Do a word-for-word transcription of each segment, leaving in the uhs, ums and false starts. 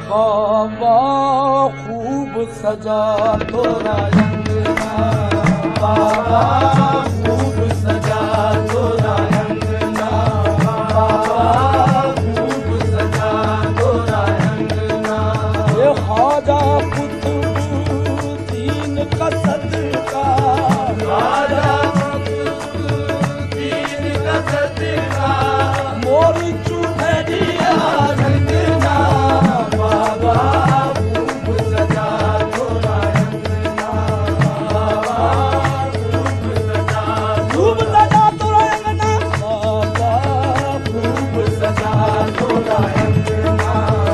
बाबा खूब सजा तोरा अंगना, बाबा खूब सजा तोरा अंगना, बाबा खूब सजा तोरा अंगना। ये ख्वाजा कुतुबुद्दीन का सदका, ख्वाजा कुतुबुद्दीन का सदका, मोरी चुनरिया रंगना, बाबा खूब सजा तोरा अंगना, बाबा खूब सजा खूब सजा तोरा अंगना, बाबा खूब सजा तोरा अंगना।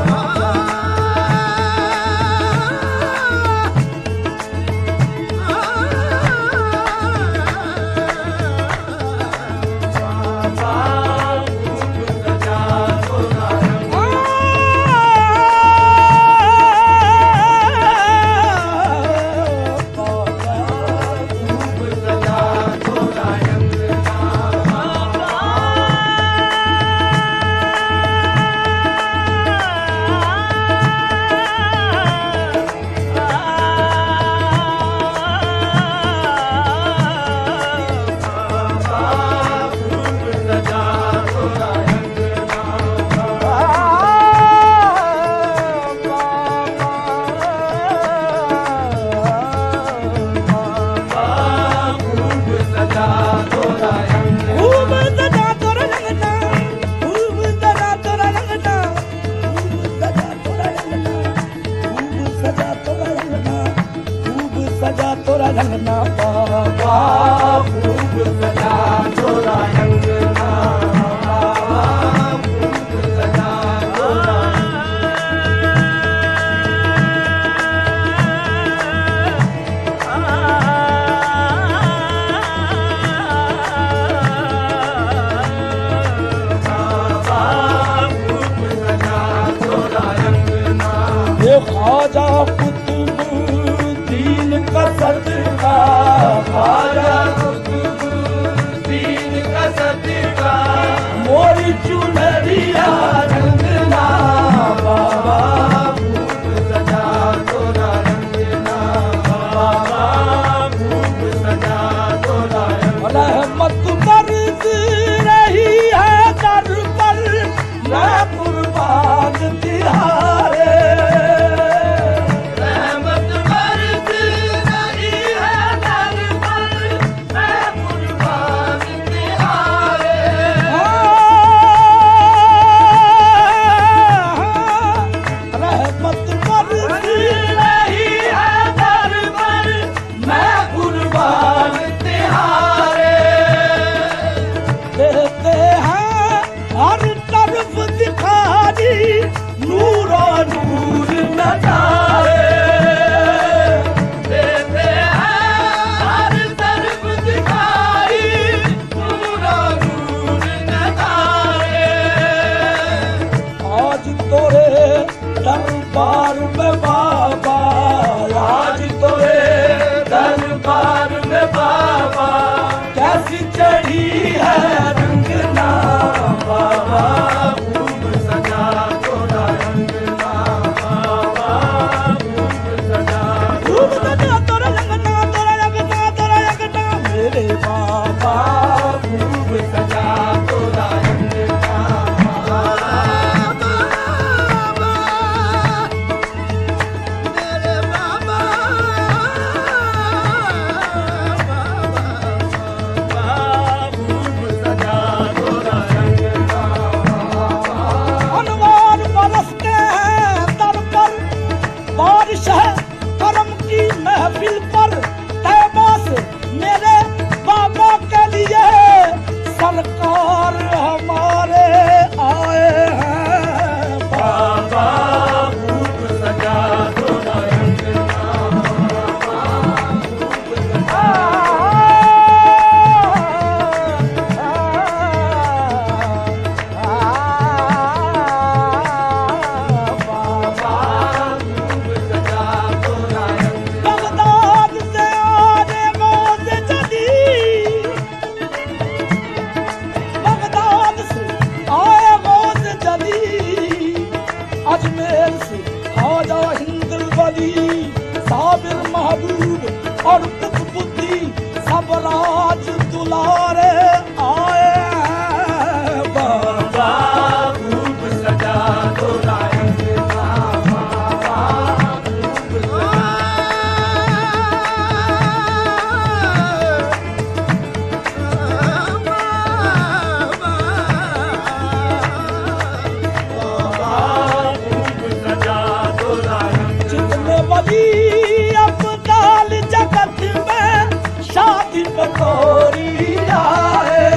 सजा तोरा रंगना, बाबा खूब सजा तोरा रंगना, बाबा खूब सजा तोरा बाबा खूब सजा तोरा रंगना। ये ख्वाजा कुतुबुद्दीन का सदका, ख्वाजा कुतुबुद्दीन का सदका, मोरी चुनरिया रंगना, बाबा खूब सजा तोरा रंगना, बाबा खूब सजा तोरा रंगना। रहमत बरस रही है दर पर, मैं कुर्बान तिहारे, दरबार में बाबा, आज तोरे दरबार में बाबा, कैसी चढ़ी है रंगना, बाबा खूब सजा तोरा रंगना, बाबा खूब सजा खूब सजा तोरा रंगना, तोरा रंगना, तोरा रंगना, मेरे बाबा खूब सजा तोरा रंगना। वली साबिर महबूब और पुख बुद्धि सब राज दुलारे आए बाबा खूब सजा दो लायन बाबा खूब सजा दो लायन जितने वली अब्दाल जगत में शादी पे तोरी आए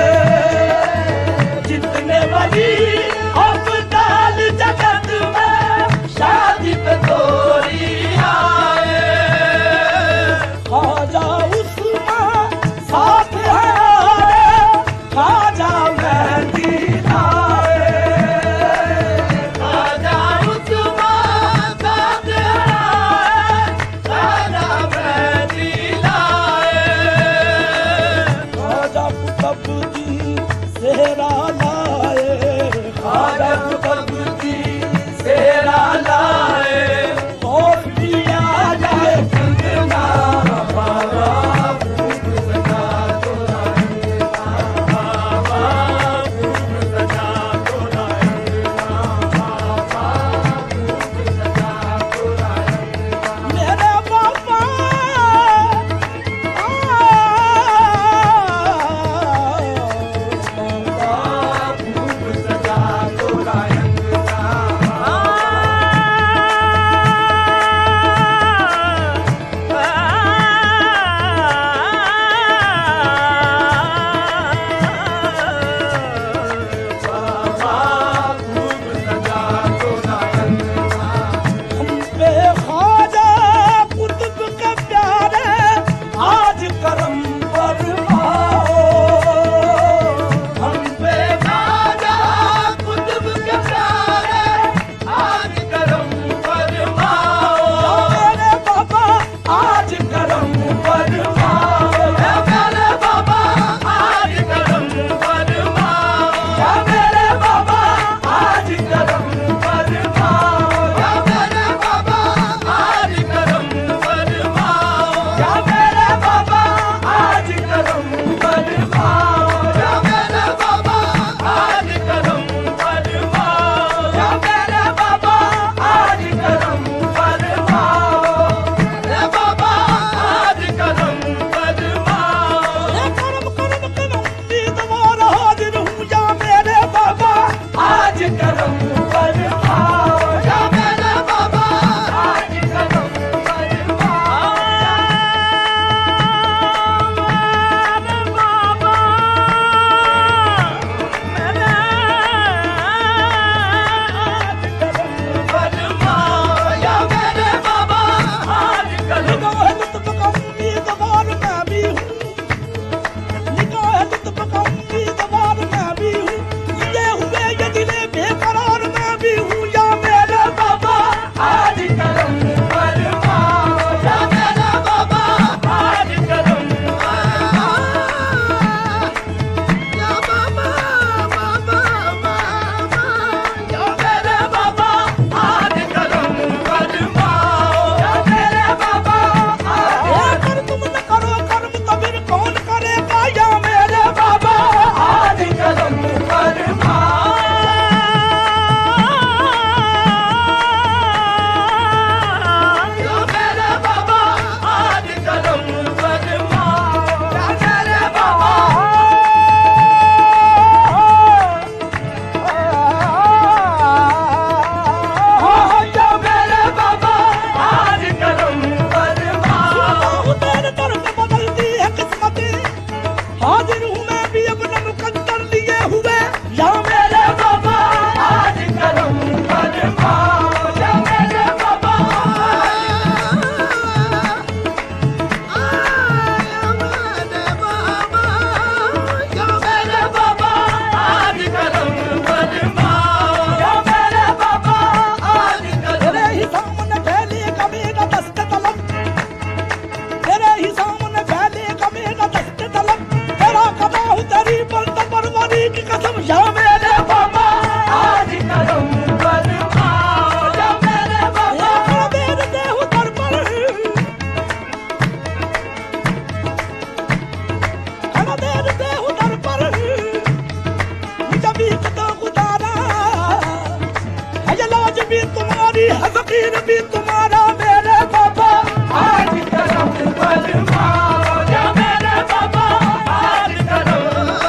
जितने वली अब्दाल जगत में शादी पे तोरी आए ख्वाजा उस्मान साथ है ख्वाजा मेहंदी आए ख्वाजा उस्मान साथ है ख्वाजा मेहंदी ख्वाजा कुतुबुद्दीन सेहरा लाए ख्वाजा कुतुबुद्दीन सेहरा लाए और दिया जाए कंगना बाबा खूब सजा दो लायन बाबा खूब सजा दो लायन बाबा खूब सजा दो लायन मेरे बाबा निगाह लुत्फ का उम्मीदवार मैं भी हूँ ये हुए ये दिले बेकरार फिर भी तुम्हारा मेरे बाबा आज करम फरमाओ, या मेरे बाबा आज करम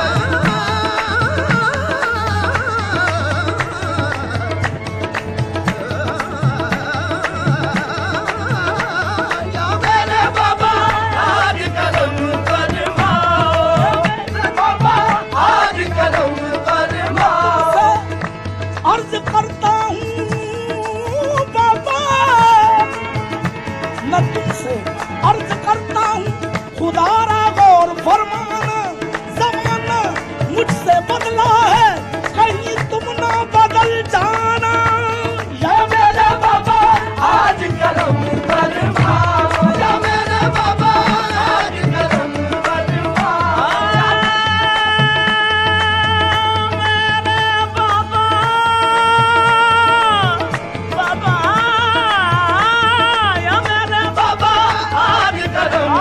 या मेरे बाबा आज करम फरमाओ, मेरे बाबा आज करम फरमाओ। अर्ज करता हूँ बाबा, मैं तुमसे अर्ज करता हूँ खुदारा गौर फरमाना, जमाना मुझसे बदला है कहीं तुम ना बदल जाना, या मेरे बाबा आज करम फरमाओ, या मेरे बाबा आज करम फरमाओ, मेरे बाबा बाबा, या मेरे बाबा आज करम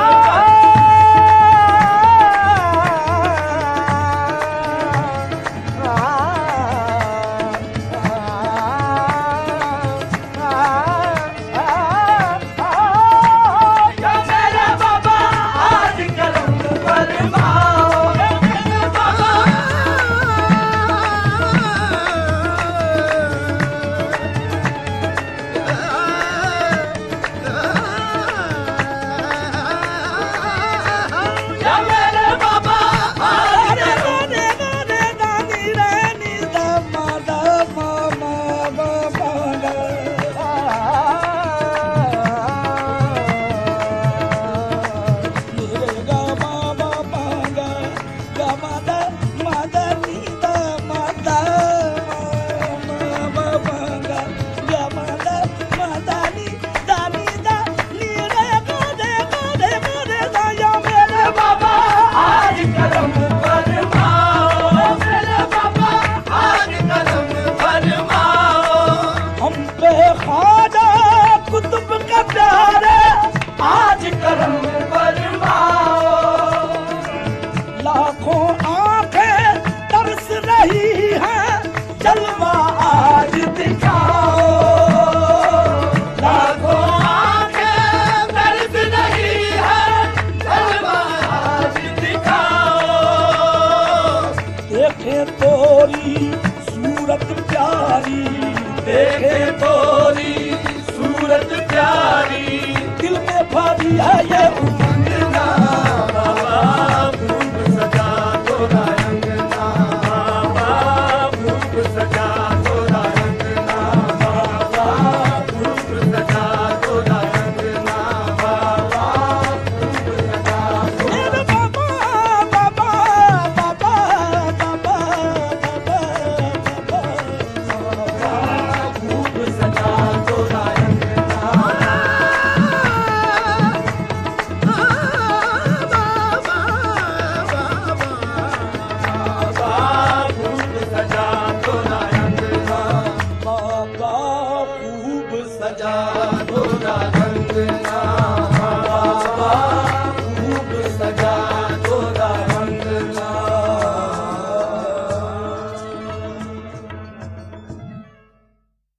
या मेरे बाबा आज करम फरमाओ, या मेरे बाबा या मेरे बाबा आज करम हम पे ख्वाजा कुतुब का प्यारे आज करम फरमाओ, लाखों आंखें तरस रही हैं जलवा आज दिखाओ, लाखों आंखें तरस रही हैं जलवा आज दिखाओ, देखे तोरी सूरत प्यारी, देखे तो